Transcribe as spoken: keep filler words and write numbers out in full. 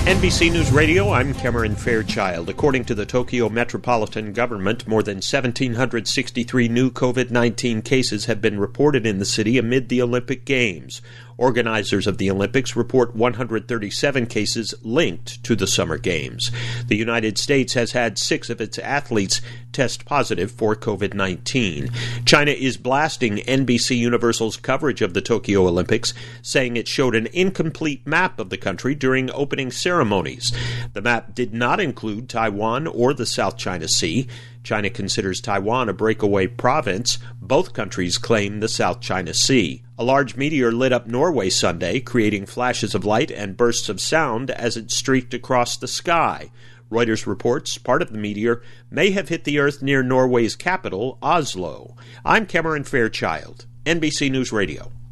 N B C News Radio, I'm Cameron Fairchild. According to the Tokyo Metropolitan Government, more than one thousand seven hundred sixty-three new COVID nineteen cases have been reported in the city amid the Olympic Games. Organizers of the Olympics report one hundred thirty-seven cases linked to the Summer Games. The United States has had six of its athletes test positive for COVID nineteen. China is blasting N B C Universal's coverage of the Tokyo Olympics, saying it showed an incomplete map of the country during opening ceremonies. The map did not include Taiwan or the South China Sea. China considers Taiwan a breakaway province. Both countries claim the South China Sea. A large meteor lit up Norway Sunday, creating flashes of light and bursts of sound as it streaked across the sky. Reuters reports part of the meteor may have hit the Earth near Norway's capital, Oslo. I'm Cameron Fairchild, N B C News Radio.